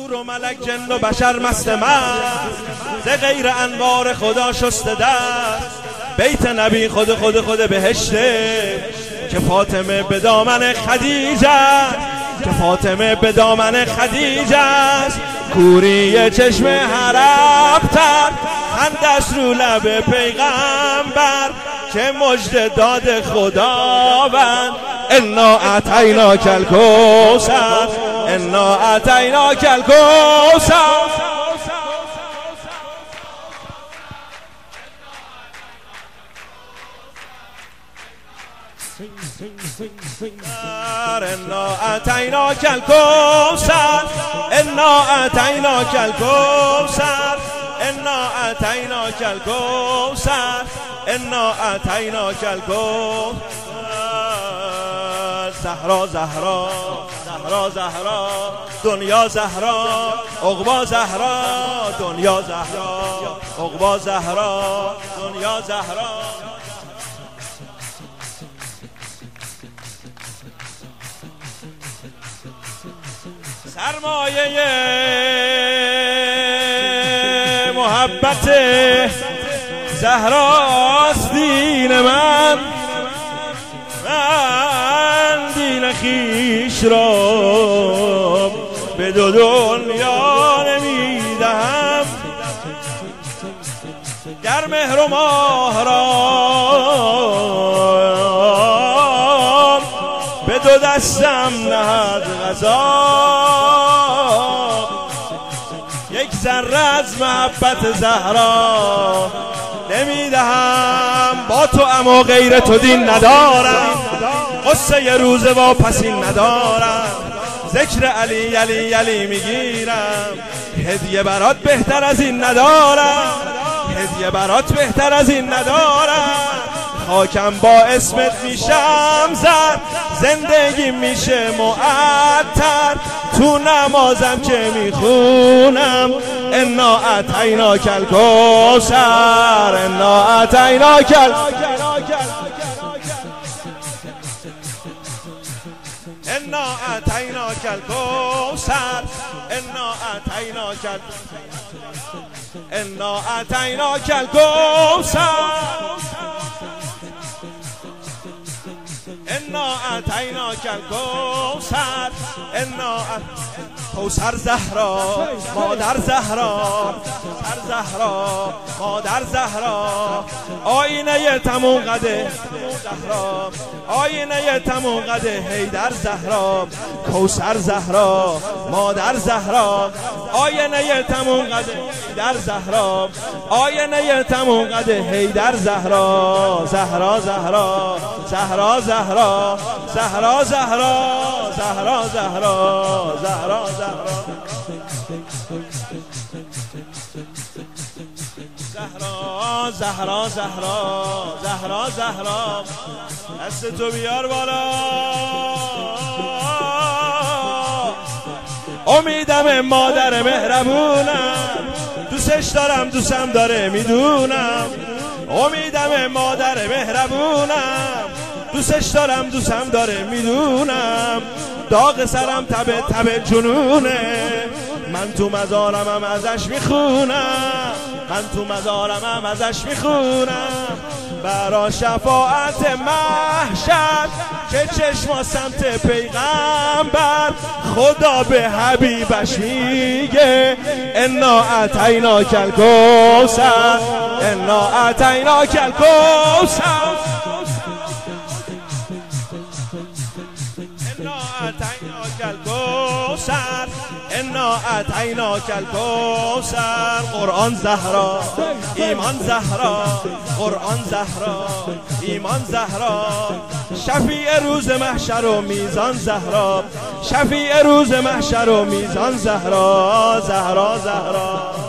حور و ملک جن و بشر مست مست، ز غیر انوار خدا شسته دست. بیت نبی خود بهشته، که فاطمه به دامن خدیجه است، که فاطمه به دامن خدیجه است. کوری چشم حرب تر، خندش رو لب پیغمبر، که مژده داد خداوند. انا اعطیناک الکوثر، انا اعطیناک الکوثر. انا اعطیناک الکوثر، انا اعطیناک الکوثر، انا اعطیناک الکوثر، انا اعطیناک الکوثر. زهرا زهرا زهرا زهرا، دنیا زهرا، عقبی زهرا، دنیا زهرا، عقبی زهرا، دنیا زهرا. سرمایه محبت زهراست دین من، من دین خویش را به دو دنیا نمیدهم. گر مهر و ماه را به دو دستم نهد قضا، یک ذره از محبت زهرا نمیدهم. با تو اما غیر تو دین ندارم، قصه ی روز واپسین ندارم. ذکر علی علی علی میگیرم، هدیه برات بهتر از این ندارم، هدیه برات بهتر از این ندارم. خاکم با اسمت میشم زد، زندگی میشه معطر. تو نمازم که میخونم، انا اعطیناک الکوثر، انا اعطیناک انا اعطیناک الکوثر، انا اعطیناک انا اعطیناک الکوثر، انا اعطیناک الکوثر. انا کوثر زهرا، مادر زهرا، سر زهرا، مادر زهرا. آینه تموم قده زهرا، آینه تموم قده حیدر زهرا. کوثر زهرا، مادر زهرا، آینه تموم قده حیدر زهرا، آینه تموم قده حیدر زهرا. زهرا زهرا زهرا زهرا زهرا زهرا زهرا زهرا زهرا زهرا زهرا زهرا زهرا زهرا. دست تو بیار بالا. امیدم مادر مهربونم، دوستش دارم دوستم داره میدونم. امیدم مادر مهربونم، دوستش دارم دوستم داره میدونم. داغ سرم تب جنونه، من تو مزارمم ازش میخونم، من تو مزارمم ازش میخونم. برا شفاعت محشر که چشما سمت پیغمبر، خدا به حبیبش میگه انا اعطیناک الکوثر، انا اعطیناک الکوثر، انا اعطیناک الکوثر، انا اعطیناک الکوثر. قرآن زهرا، ایمان زهرا، قرآن زهرا، ایمان زهرا. شفیع روز محشر و میزان زهرا، شفیع روز محشر و میزان زهرا. زهرا زهرا